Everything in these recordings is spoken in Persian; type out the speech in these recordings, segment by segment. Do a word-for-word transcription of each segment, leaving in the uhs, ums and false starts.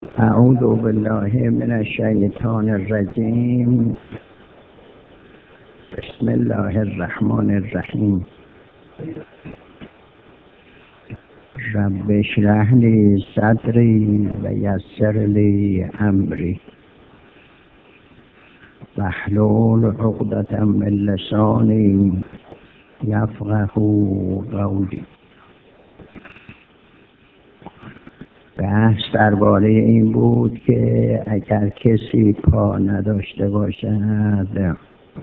اعوذ بالله من الشیطان الرجیم. بسم الله الرحمن الرحیم. رب اشرح لی صدری و یسر لی امری واحلل عقدة من لسانی یفقهوا قولی. بحث درباره این بود که اگر کسی پا نداشته باشد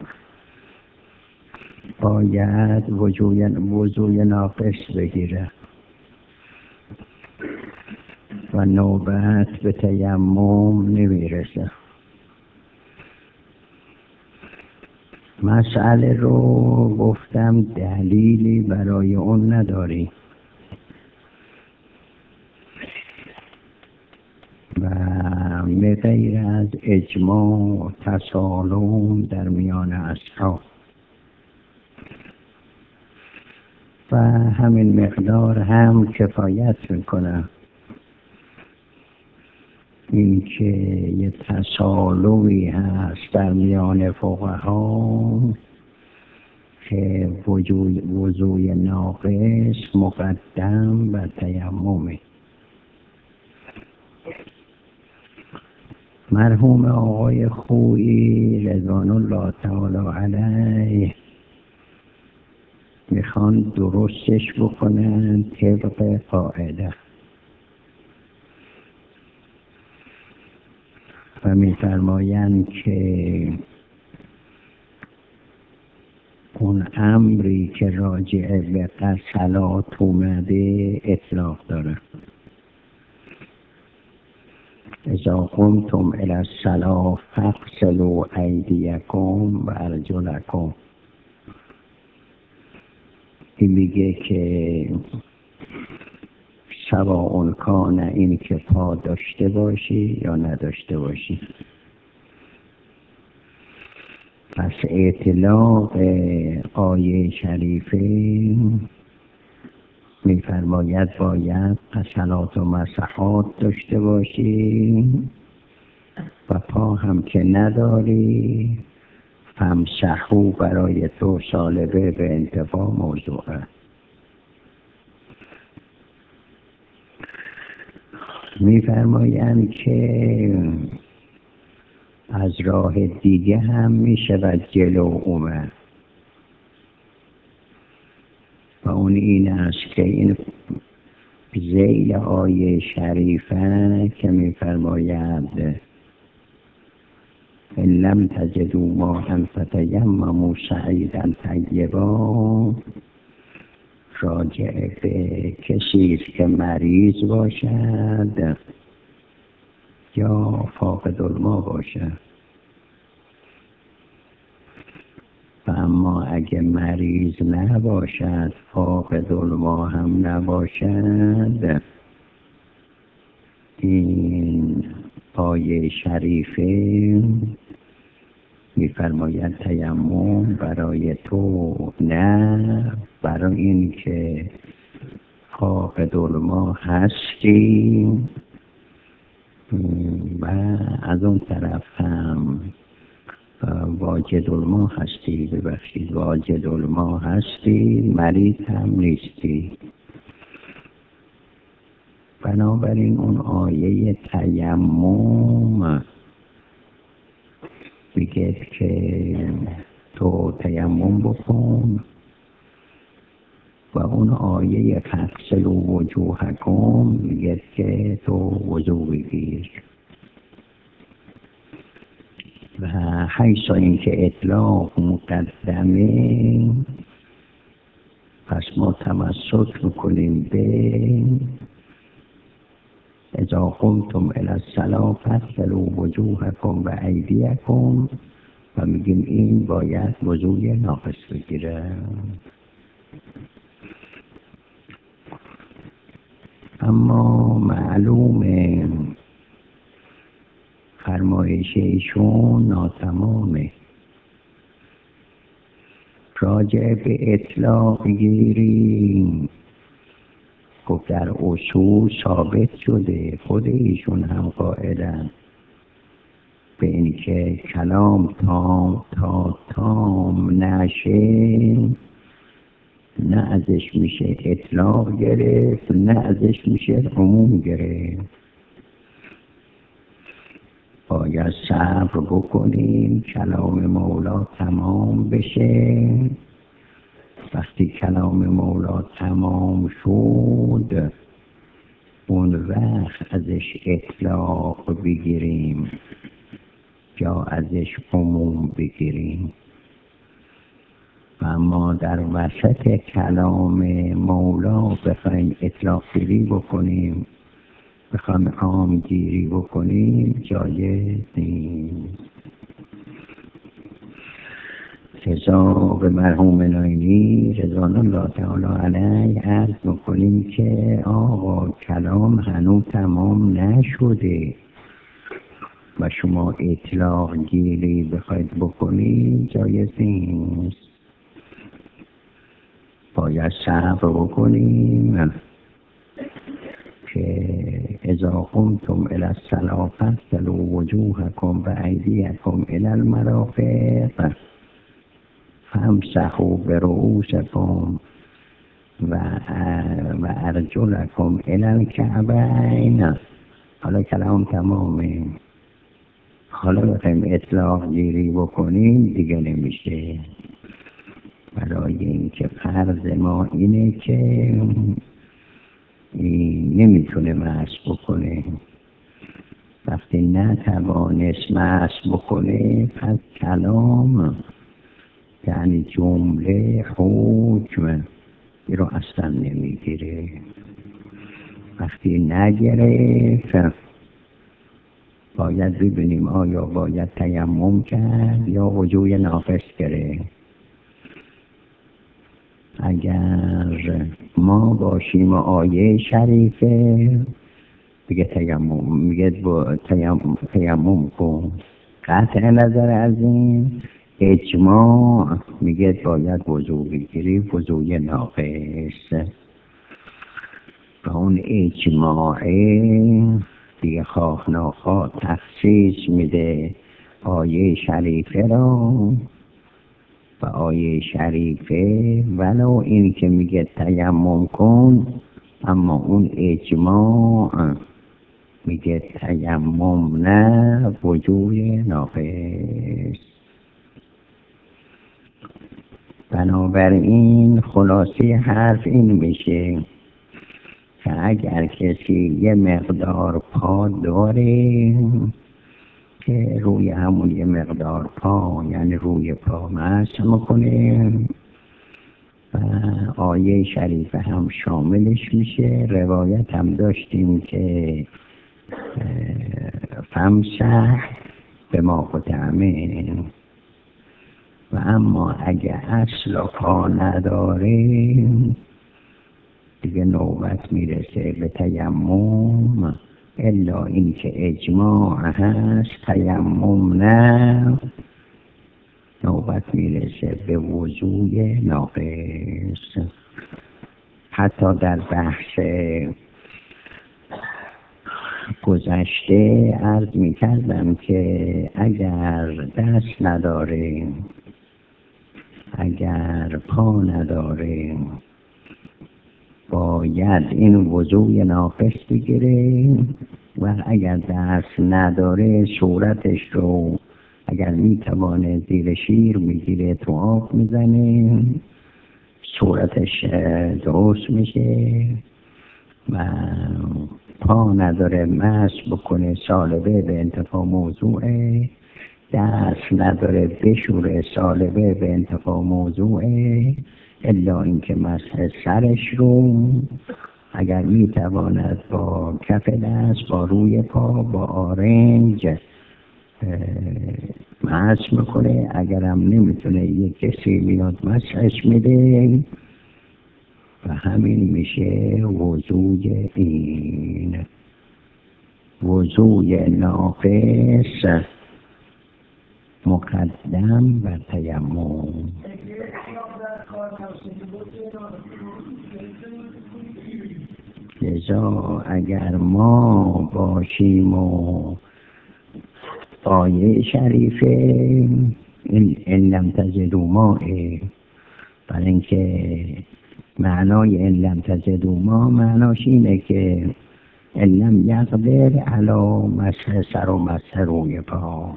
باید وضوی وضوی ناقص بگیره و نوبت به تیمم نمیرسه. مسئله رو گفتم دلیلی برای اون نداری و به غیر از اجماع تسالم در میان اصحاب و همین مقدار هم کفایت میکنه. این که یه تسالمی هست در میان فقها که وضوی وضوی ناقص مقدم بر تیممه. مرحوم آقای خویی رضوان الله تعالی علیه میخوان درستش بکنن طبق قاعده و میفرمایند که اون امری که راجع به صلات اومده اطلاق داره. اذا قمتم الی الصلاة فاغسلوا ایدیکم و ارجلکم. این میگه که سواء کان، این که پا داشته باشی یا نداشته باشی. پس اطلاق آیه شریفه میفرماید باید صلات و مسحات داشته باشی و پا هم که نداری فامسحوا برای تو سالبه به انتفاع موضوعه. میفرمایند که از راه دیگه هم میشود جلو اومد و اون این است که این ذیل آیه شریفه که میفرماید ان لم تجدوا ماء فتیمموا صعیدا طیبا راجع به کسی است که مریض باشد یا فاقد الماء باشد. و اما اگه مریض نباشد فاقد الماء هم نباشد، این آیه شریفه میفرماید تیمم برای تو نه، برای این که فاقد الماء هستی و از اون طرف هم واجد الماء هستی، ببخشید واجد الماء هستی، مریض هم نیستی. بنابراین اون آیه تیمم میگه که تو تیمم بکن و اون آیه فاغسلوا وجوهکم میگه که تو وضو بگیر. و حیث این که اطلاق مقدمه پس ما تمسک میکنیم به اذا قمتم الی الصلاة فاغسلوا وجوهکم و ایدیکم و میگیم این باید وضوی ناقص بگیره. اما معلومه فرمایش ایشون ناتمامه. راجع به اطلاق گیریم گفت در اصول ثابت شده، خود ایشون هم قائلن به این که کلام تام تا تام نشه نه ازش میشه اطلاق گرفت نه ازش میشه عموم گرفت. باید صبر بکنیم کلام مولا تمام بشه. وقتی کلام مولا تمام شد اون وقت ازش اطلاق بگیریم یا ازش عموم بگیریم. و ما در وسط کلام مولا بخوایم اطلاق گیری بکنیم، بخوایم عام گیری بکنیم جایز نیست. رضا به مرحوم ناینی رضوان الله تعالی علیه عرض میکنیم که آقا کلام هنوز تمام نشده و شما اطلاق گیری بخواید بکنید جایز نیست. باید صبر بکنیم که اذا قمتم الی الصلاة فاغسلوا وجوهکم و ایدیکم الی المرافق فامسحوا برؤوسکم و و ارجلکم الی الکعبین. حالا کلام تمامه، حالا بخوایم اطلاق گیری بکنیم دیگه نمیشه. برای اینکه فرض ما اینه که نمیتونه مس بکنه، وقتی نتوانست مس بکنه پس کلام یعنی جمله حکم این رو اصلا نمیگیره. وقتی نگرفت باید ببینیم آیا باید تیمم کرد یا وضوء ناقص گرفت. اگر ما باشیم آیه شریفه بگه تیمم، میگه با تیمم, تیمم کن. قطع نظر از این اجماع میگه باید وضوء بگیری، وضوء ناقص. و اون اجماعه دیگه خواه ناخواه تخصیص میده آیه شریفه را. و آیه شریفه ولو این که میگه تیمم کن اما اون اجماع میگه تیمم نه وضوء ناقص. بنابراین خلاصه حرف این میشه که اگر کسی یه مقدار پا داره که روی همون یه مقدار پا یعنی روی پا مسح میکنه و آیه شریفه هم شاملش میشه. روایت هم داشتیم که فمسح به ما قطعمه. و اما اگه اصل پا نداره دیگه نوبت میرسه به تیمم، الا اینکه اجماع هست تیمم نه، نوبت میرسه به وضوء ناقص. حتی در بحث گذشته عرض میکردم که اگر دست نداره، اگر پا نداره، باید این وضوء ناقص بگیره. و اگر دست نداره صورتش رو اگر میتوانه زیر شیر میگیره تو آب میزنه صورتش درست میشه. و پا نداره مسح بکنه سالبه به انتفاع موضوعه، دست نداره بشوره سالبه به انتفاع موضوعه، الا اینکه مسح سرش رو اگر میتواند با کف دست با روی پا با آرنج مسح میکنه. اگرم نمیتونه یک کسی میاد مسحش میده و همین میشه وضوء این. وضوء ناقص مقدم بر تیمم. لذا اگر ما باشیم و آیه شریفه این ان لم تجدوا ماء، برای اینکه معنای ان لم تجدوا ماء معناش اینه که ان لم یقدر علی مسح سر و مسح روی پا،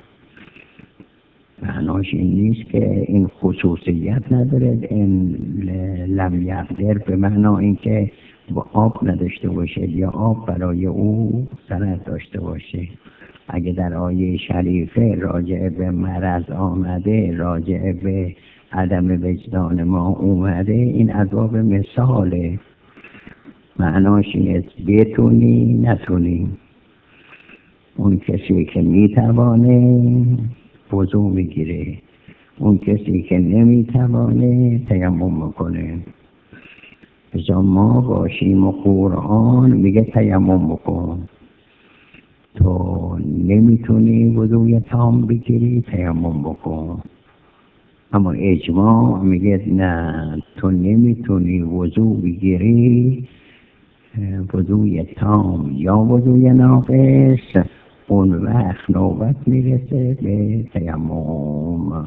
معناش این نیست که این خصوصیت نداره. این لم یقدر به معنا اینکه با آب نداشته باشه یا آب برای او ضرر داشته باشه. اگه در آیه شریفه راجع به مرض آمده، راجع به عدم وجدان ما اومده، این عذاب مثاله، معناش اینه بتونی نتونی. اون کسی که میتوانه وضو میگیره، اون کسی که نمیتوانه تیمم میکنه. بجا ما باشیم و قرآن میگه تیمم بکن، تو نمیتونی وضوی تام بگیری تیمم بکن. اما اجماع میگه نه، تو نمیتونی وضو بگیری وضوی تام یا وضوی ناقص، اون وقت نوبت میرسه به تیمم.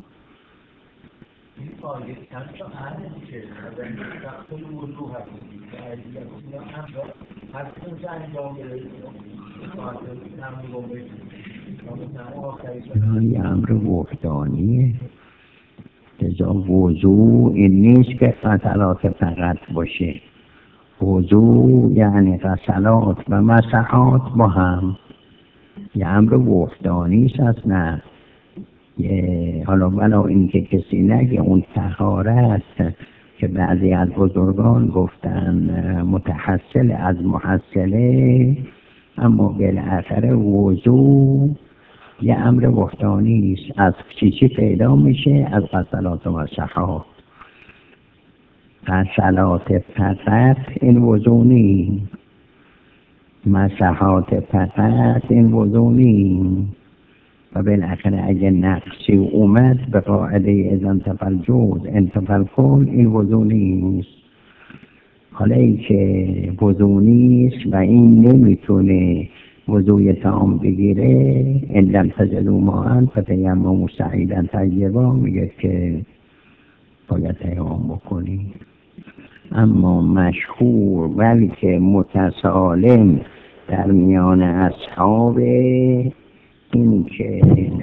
یه امر وحدانیه. لذا وضو این نیست که غسلات فقط باشه، وضو یعنی غسلات و مسحات با هم، یه امر وحدانی است. نه یه حالا بلا اینکه کسی نگه اون طهارت که بعضی از بزرگان گفتن متحصل از محصله، اما بالاخره وضو یه امر وحدانی است. از چی چی پیدا میشه؟ از غسلات و مسحات. غسلات فقط این وضو نیست، مسحات فقط این وضو نیست. و بالاخره اگه نقصی اومد به قاعده اذا انتفى الجوز انتفى الكل، این وضو نیست. حالا این که وضو نیست و این نمیتونه وضوی تام بگیره، ان لم تجدوا ماء فتیمموا صعیدا طیبا، میگه که باید تیمم بکنی. اما مشهور بلکه متسالم در میان اصحاب این که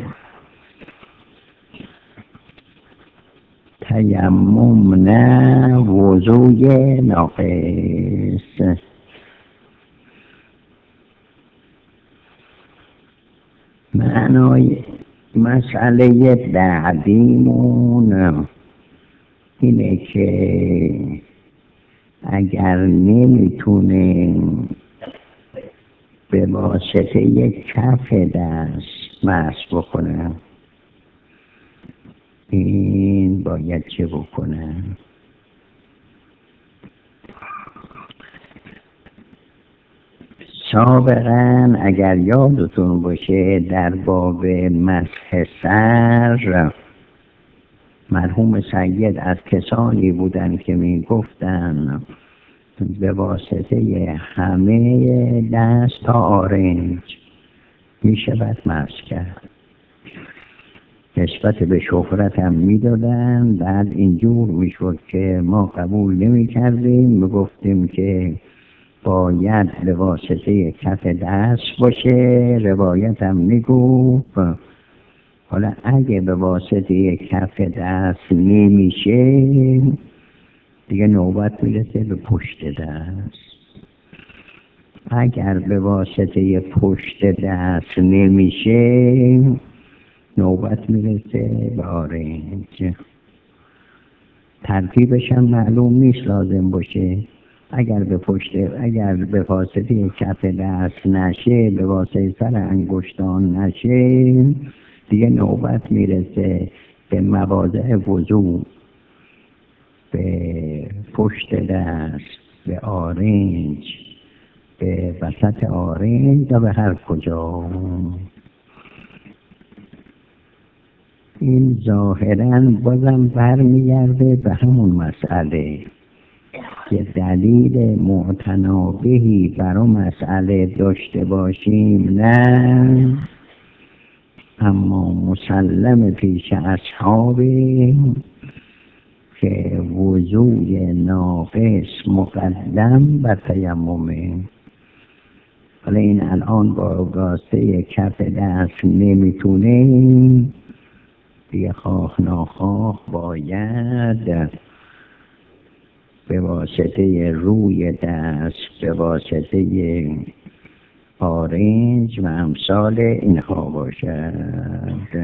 تیمم نه وضوی ناقص. معنای مسئله بعدیمون اینه که اگر نمیتونه به واسطه یک کف دست مسح بکنه، این باید چه بکنه؟ سابقا اگر یادتون باشه در باب مسح سر، مرحوم سید از کسانی بودن که می گفتن به واسطه همه دست تا آرنج می شود مسح کرد. نسبت به شهرت هم می دادن. بعد اینجور می شد که ما قبول نمی کردیم، می گفتیم که باید به واسطه کف دست باشه. روایت هم می گفت حالا اگه به واسطه کف دست نمیشه، دیگه نوبت میرسه به پشت دست. اگر به واسطه پشت دست نمیشه، نوبت میرسه به آرنج. ترتیبش هم معلوم نیست لازم باشه. اگر به پشت اگر به واسطه کف دست نشه، به واسطه سر انگشتان نشه، دیگه نوبت میرسه به مواضع وضو، به پشت دست، به آرنج، به وسط آرنج و به هر کجا. این ظاهراً بازم برمیگرده به همون مسئله یه دلیل معتنابهی برای مسئله داشته باشیم نه، اما مسلم پیش اصحابه که وضوی ناقص مقدم بر تیممه. حالا این الان با گاسه کف دست نمیتونه، دیگه خواه ناخواه باید به واسطه روی دست، به واسطه آرنج و امثال اینها باشد.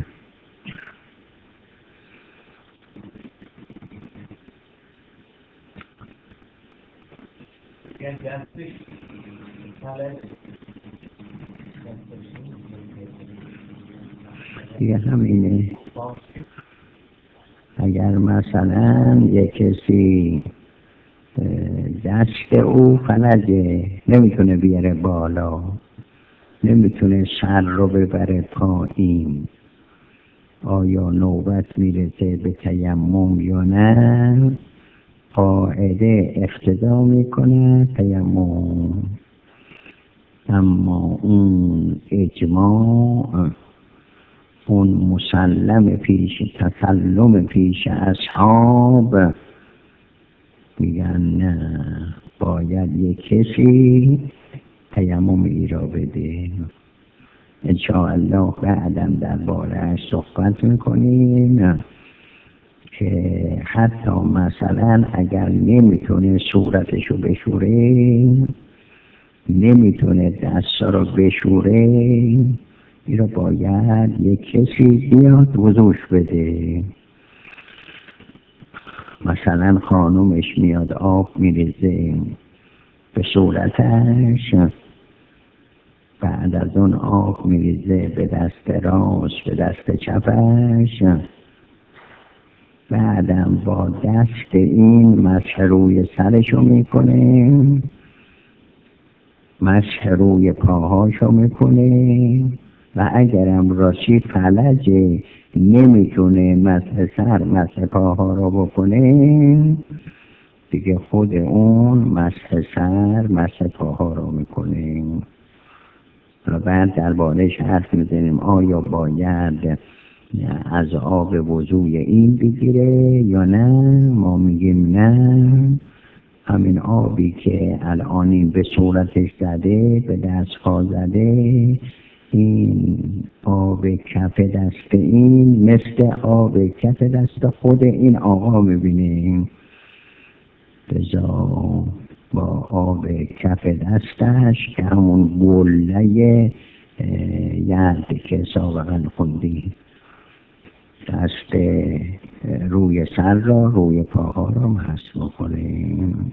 دیگه همینه. اگر مثلا یک کسی دست او فلجه، نمیتونه بیاره بالا، نمیتونه سر رو ببره پایین، آیا نوبت میرسه به تیمم یا نه؟ قاعده اقتضا میکنه تیمم، اما اون اجماع، اون مسلم پیش تسلم پیش اصحاب میگن نه، باید یک کسی تیمم ای را بده. انشاءالله بعدم در باره‌اش صحبت میکنیم که حتی مثلا اگر نمیتونه صورتشو بشوره، نمیتونه دستا رو بشوره، این رو باید یک کسی بیاد وضوش بده. مثلا خانومش میاد آب میریزه به صورتش، بعد از اون آب میریزه به دست راست، به دست چپش، بعدم با دست این مسح روی سرشو میکنه، مسح روی پاهاشو میکنه، و اگرم راستی فلجه نمیتونه مسح سر مسح پاها رو بکنه، دیگه خود اون مسح سر مسح پاها رو میکنه. و بعد در بارش حرف میزنیم آیا باید از آب وضوی این بگیره یا نه؟ ما میگیم نه، همین آبی که الان این به صورتش زده، به دستها زده، این آب کف دست این مثل آب کف دست خود این آقا میبینیم، بزا با آب کف دستش که همون بوله ید که سابقا خوندی، دست روی سر را، روی پاها را مسح بکنیم.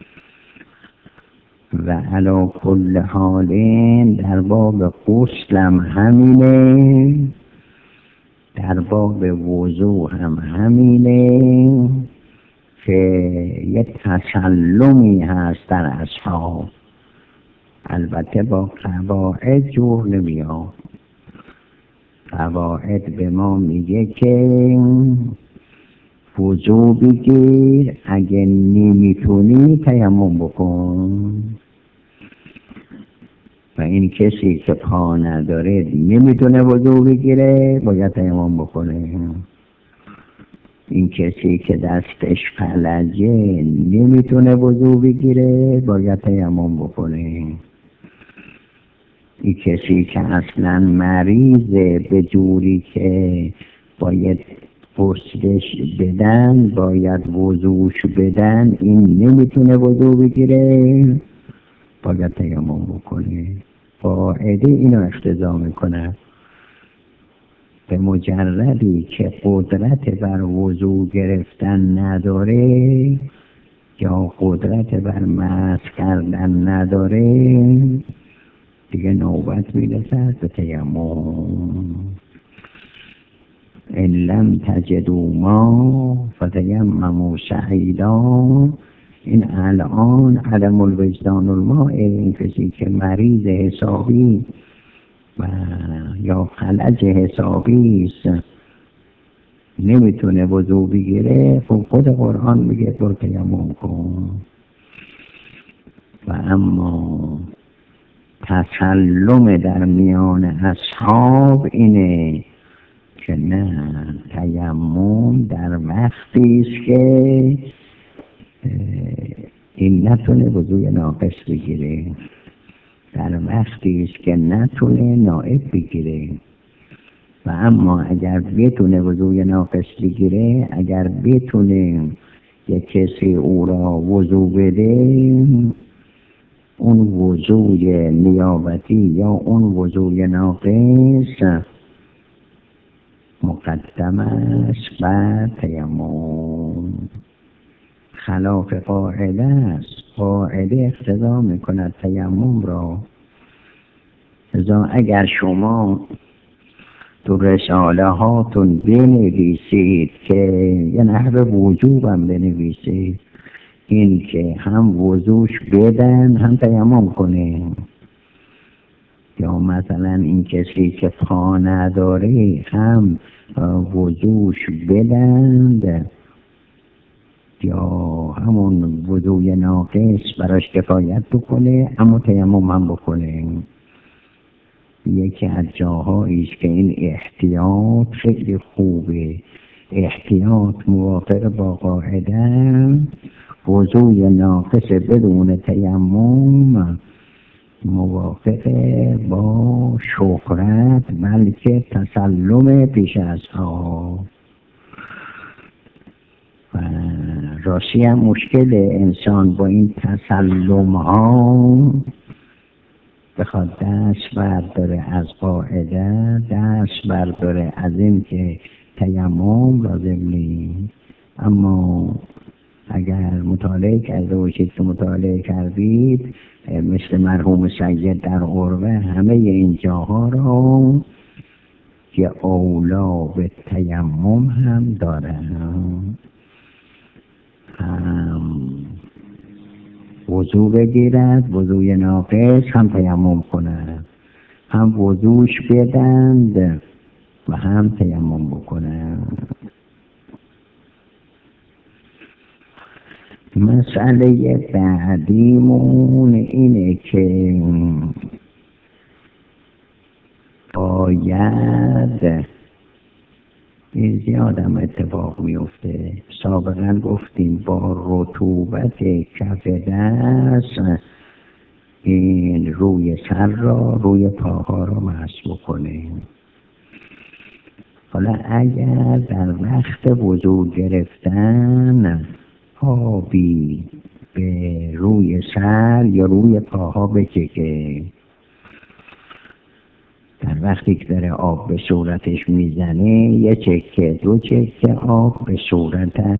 و علی کل حال در باب غسلم همینه، در باب وضو هم همینه که یک تسلمی هست در اصحاب، البته با قواعد جور نمیاد. قواعد به ما میگه که وضو بگیر، اگه نمیتونی تیمم بکن. و این کسی که پا نداره نمیتونه وضو بگیره، باید تیمم بکنه. این کسی که دستش فلجه نمیتونه وضو بگیره، باید تیمم بکنه. این کسی که اصلا مریضه به جوری که باید غسلش بدن، باید وضوش بدن، این نمیتونه وضو بگیره، باید تیمم بکنه. قاعده اینو اقتضا میکنه. به مجردی که قدرت بر وضو گرفتن نداره یا قدرت بر مسح کردن نداره، دیگه نوبت میرسد به تیمم. ان لم تجدوا ما فتیمموا صعیدا. این الان عدم الوجدان الماء، این کسی که مریض حسابی و یا فلج حسابی است نمیتونه وضو بگیره، خب خود قرآن میگه برو تیمم کن. و اما تسلم در میان اصحاب اینه که نه، تیمم در وقتی است که این نتونه وضوی ناقص بگیره، در وقتی است که نتونه نائب بگیره. و اما اگر بتونه وضوی ناقص بگیره، اگر بتونه یک کسی او را وضو بده، اون وضوی نیابتی یا اون وضوی ناقص مقدم است بر تیمم، خلاف قاعده است. قاعده اقتضا میکند تیمم را. لذا اگر شما تو رساله هاتون بنویسید که یه نحو وجوبم بنویسید، این که هم وضوش بدن هم تیمم کنه، یا مثلا این کسی که پا نداره هم وضوش بدند یا همون وضوی ناقص براش کفایت بکنه اما تیمم هم بکنه. یکی از جاهایی است که این احتیاط خیلی خوبه، احتیاط موافق با قاعده، وضوی ناقص بدون تیمم موافق با شهرت بلکه تسلم پیش اصحاب. و راستی هم مشکل انسان با این تسلم ها بخواد دست برداره از قاعده، دست برداره از این که تیمم لازم نیست. اما اگر مطالعه کرده باشید که مطالعه کردید مثل مرحوم سید در عروه، همه این جاها را که اولا به تیمم هم دارن، هم وضو بگیرد وضوی ناقص هم تیمم کند، هم وضوش بدند و هم تیمم بکنند. مسئله بعدیمون اینه که باید، این زیاد هم اتفاق میفته، سابقا گفتیم با رطوبت کف دست این روی سر را روی پاها را مسح بکنیم. حالا اگر در وقت وضو گرفتن آبی به روی سر یا روی پاها بچکه، در وقتی که داره آب به صورتش میزنه یه چکه دو چکه آب به صورت،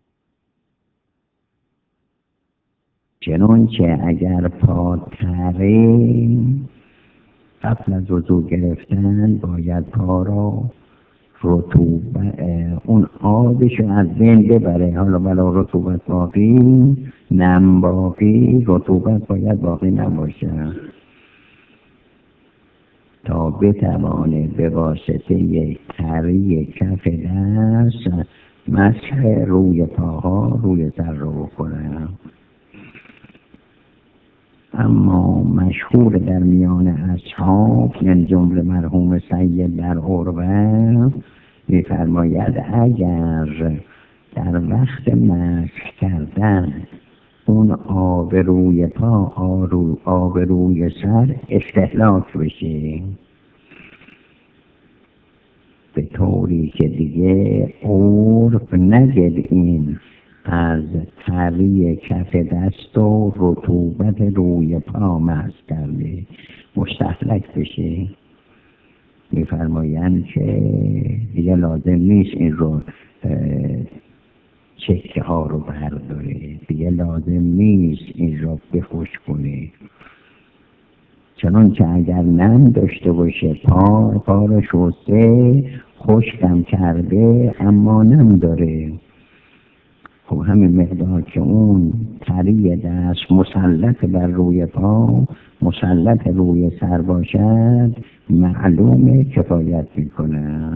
چنانچه اگر پا تره قبل از وضو گرفتن باید پا را رطوبت اون آبش از بین ببره. حالا بلا رطوبت باقی نم باقی، رطوبت باید باقی نباشه تا بتوانه به واسطه یک تری کف دست مسح روی پاها روی سر رو بکنه. اما مشهور در میان اصحاب من جمله مرحوم سید در عروه می‌فرماید اگر در وقت مسح کردن اون آب روی پا آرو آب روی سر استهلاک بشه به طوری که دیگه عرف نگد این از تری کف دست و رطوبت روی پا مسح کرده مستهلک بشه، میفرمایند که دیگه لازم نیست این رو چکه ها رو برداره، دیگه لازم نیست این رو بخوش کنه، چنانچه اگر نم داشته باشه پا پا رو شسته خشکم کرده اما نم داره، خب همین مقدار که اون تری دست مسلط بر روی پا مسلط روی سر باشد معلومه کفایت میکنه.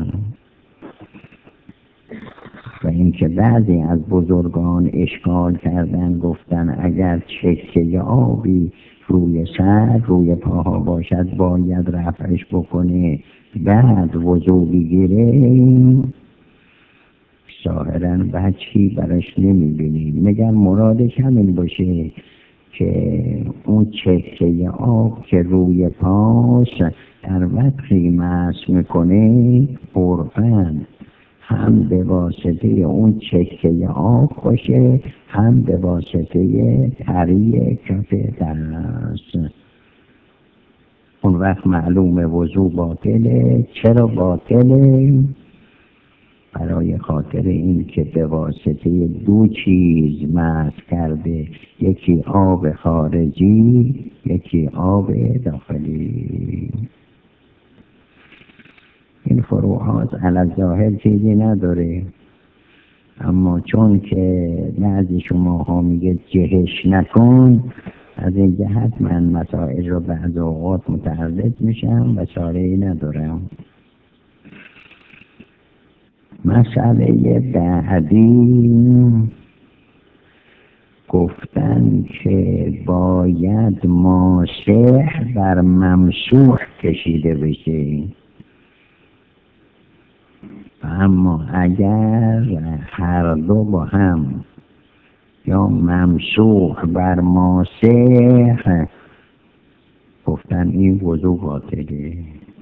و اینکه بعضی از بزرگان اشکال کردن گفتن اگر چکه آبی روی سر روی پاها باشد باید رفعش بکنه بعد وضو بگیره، ظاهراً بچی براش نمیبینیم. میگن مرادش همین باشه که اون چکه آب که روی پاس در وقتی مس میکنه عرفاً هم به واسطه اون چکه آب باشه هم به واسطه تری کف دست. اون وقت معلومه وضو باطله. چرا باطله؟ برای خاطر این که به واسطه دو چیز مس کرده، یکی آب خارجی یکی آب داخلی. این فروعات علی ظاهر چیزی نداره، اما چون که بعضی شما ها میگه جهش نکن، از این جهت من مسائل رو بعض اوقات متعرض میشم و چاره‌ای ندارم. مسئله بعدی گفتن که باید ماسح بر ممسوح کشیده بشه، اما اگر هر دو با هم یا ممسوح بر ماسح، گفتن این وضو باطله.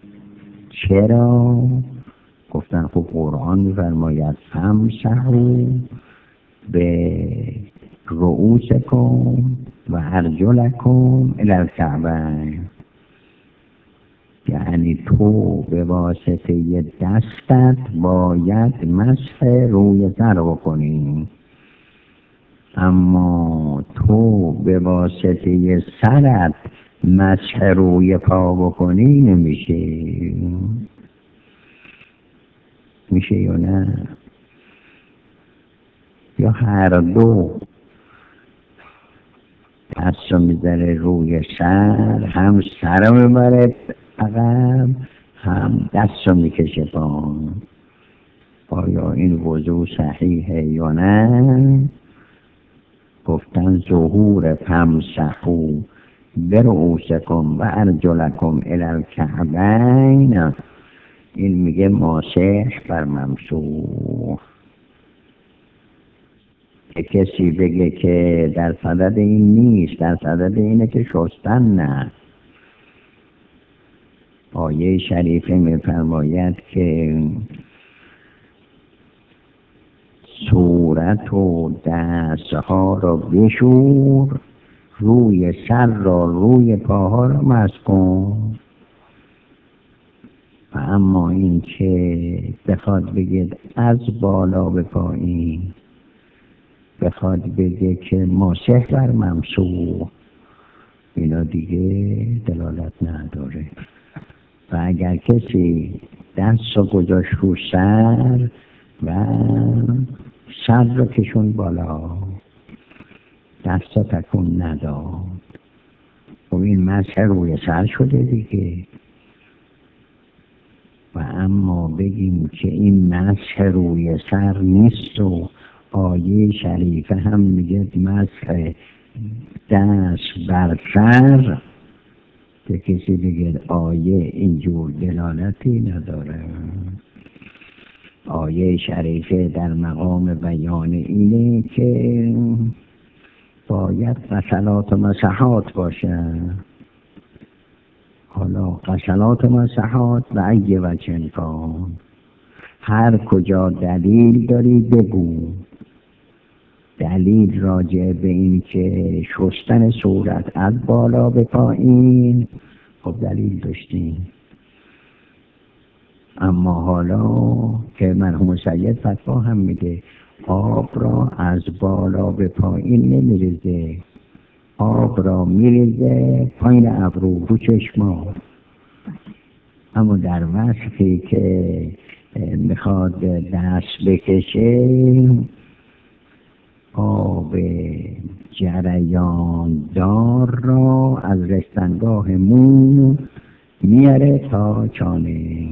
چرا؟ گفتن خب قرآن می‌فرماید فامسحوا به رؤوسکم و ارجلکم الی الکعبین، یعنی تو به واسطه دستت باید مسح روی سر بکنی، اما تو به واسطه سرت مسح روی پا بکنی نمیشه. میشه یا نه؟ یا هر دو دست رو میذاره روی سر، هم سر رو میبره عقب هم دست رو میکشه پایین. آیا این وضو صحیحه یا نه؟ گفتن ظهور فامسحوا برؤوسکم و ارجلکم الی الکعبین، این میگه ماسح بر ممسوح. که کسی بگه که در صدد این نیست، در صدد اینه که شستن نه. آیه شریفه میفرماید که صورت و دستها را بشور، روی سر را روی پاها را مسح کن. و اما این که بخواد بگید از بالا به پایین، بخواد بگه که ماسح بر ممسوح، اینا دیگه دلالت نداره. و اگر کسی دست رو گذاشت رو سر و سر رو کشون بالا، دست رو تکون نداد، و این مسح روی سر شده دیگه. و اما بگیم که این مسح روی سر نیست و آیه شریفه هم میگه مسح دست بر سر، که کسی بگه آیه اینجور دلالتی نداره. آیه شریفه در مقام بیان اینه که باید غسلات و مسحات باشه. حالا غسلات و مسحات و ای وجه کن، هر کجا دلیل داری بگو. دلیل راجع به این که شستن صورت از بالا به پایین، خب دلیل داشتیم. اما حالا که مرحوم سید فتوا هم میده آب را از بالا به پایین نمیریزه، آب را میریزه پایین ابرو رو چشما. اما در وقتی که میخواد دست بکشه، آب جریان دار را از رستنگاه مو میاره تا چانه.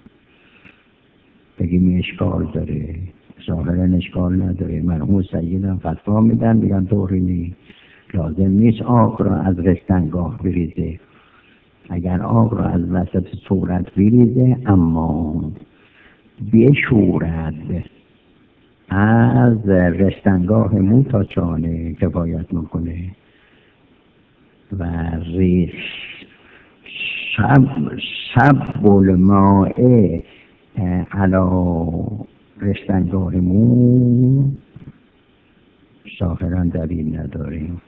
بگیم اشکال داره؟ ظاهرا اشکال نداره. مرحوم سیدم فتوا میدن میگن طوری نیست. لازم نیست آب را از رستنگاه بریزه. اگر آب را از وسط صورت بریزه اما بشورد از رستنگاه مو تا چانه کفایت میکنه و ریش شب شب الماء علا رستنگاه مو ظاهرا دلیل نداریم.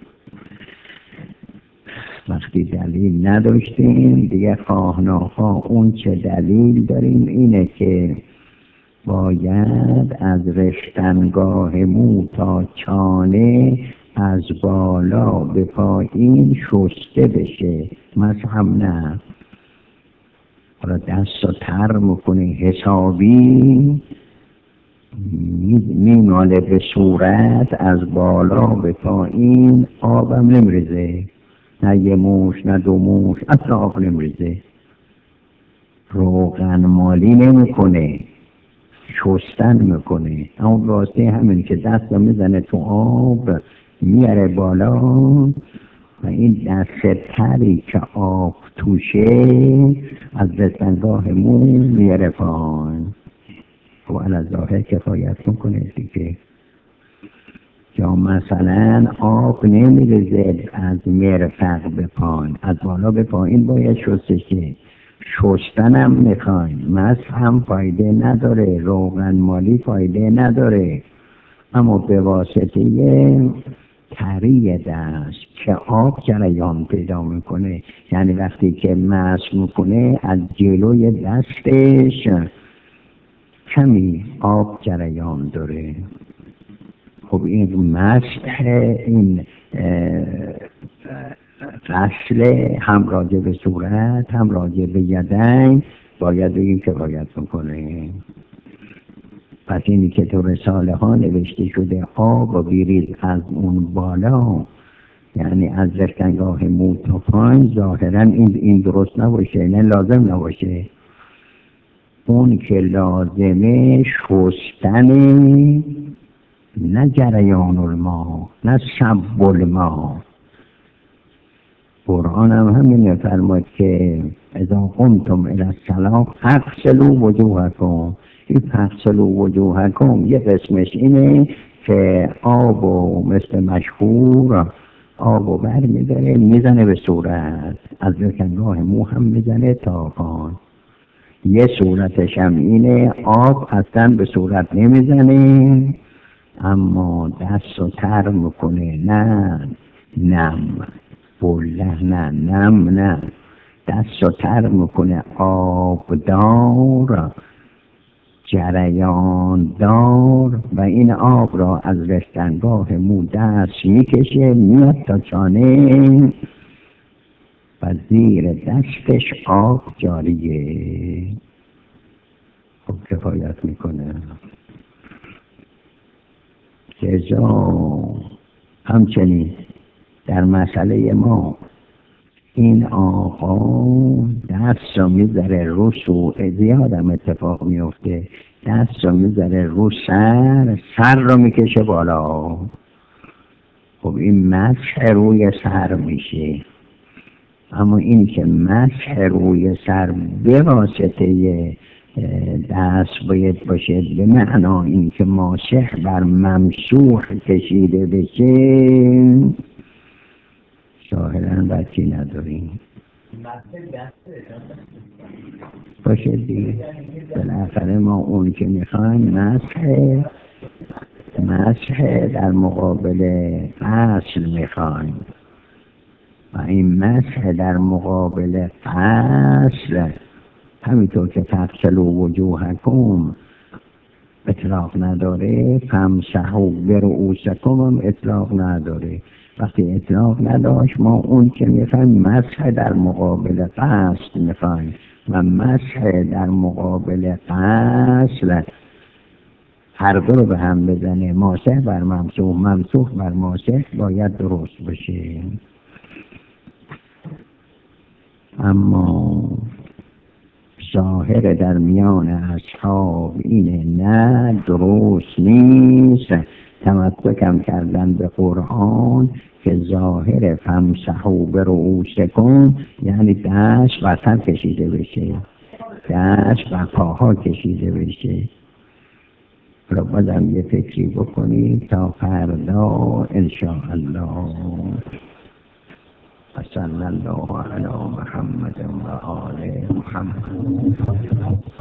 وقتی دلیل نداشتیم دیگه خواه ناخواه اون چه دلیل داریم اینه که باید از رشتنگاه مو تا چانه از بالا به پایین شسته بشه. مذهب نه، حالا دست رو تر میکنه حسابی میماله به صورت، از بالا به پایین آبم نمیریزه، نه یه موش نه دو موش، اصلا آب نمیریزه. روغن مالی نمیکنه، شستن میکنه. اما واسه همین که دست رو میزنه تو آب میاره بالا و این دست تری که آب توشه از رستنگاه مو میاره پایین و علی ظاهر کفایت میکنه دیگه. یا مثلا آب نمیریزه از مرفق به پایین، از بالا به پایین باید شستشه. شستن هم میخوایم، مسح هم فایده نداره، روغن مالی فایده نداره، اما به واسطه تری دست که آب جریان پیدا میکنه، یعنی وقتی که مسح میکنه از جلوی دستش کمی آب جریان داره. خب این مسح این غسل هم راجع به صورت هم راجع به یدین باید بگیم که باید میکنه. پس اینی که تو رساله ها نوشته شده آب و بیریز از اون بالا، یعنی از رستنگاه مو تا پایین، ظاهرا این این درست نباشه، نه لازم نباشه. اون که لازمه شستنه، نه جریان الماء، نه سب الماء. قرآن هم همین فرمود که اذا قمتم الی الصلاة فاغسلوا وجوهکم. این فاغسلوا وجوهکم یه قسمش اینه که آب و مثل مشهور آب و بر میداره میزنه به صورت، از رستنگاه مو هم میزنه تا پایین. یه صورتش هم اینه آب اصلا به صورت نمیزنه اما دست رو تر میکنه، نه نم بله نه نم نه دست رو تر میکنه، آبدار جریان دار و این آب را از رستنگاه مو دست میکشه میاد تا چانه و زیر دستش آب جاریه. خب کفایت میکنه. جزا همچنین در مسئله ما این آقا دست را میذاره رو سوء، زیاد هم اتفاق میفته، دست را میذاره رو سر، سر را میکشه بالا. خب این مسح روی سر میشه، اما این که مسح روی سر به واسطه دست باید باشه به معنا این که ماسح بر ممسوح کشیده بشه، ظاهرا بچی نداریم باشه دیگه. بالاخره ما اون که میخوایم مسح مسح در مقابل اصل میخوایم و این مسح در مقابل اصل همینطور که فاغسلوا وجوهکم اطلاق نداره، فامسحوا برؤوسکم هم اطلاق نداره. وقتی اطلاق نداشت ما اون که میخوایم مسح در مقابل قصد میخوایم و مسح در مقابل قصد هر دو رو به هم بزنه، ماسح بر ممسوح، ممسوح بر ماسح باید درست بشه. اما ظاهر در میان اصحاب اینه نه درست نیست تمسکم کردن به قرآن که ظاهر فمسحوا به رؤوسکم یعنی دست وسط کشیده بشه، دست و پاها کشیده بشه. رو بازم یه فکری بکنید تا فردا انشاءالله. صلی الله علی محمد و آل محمد.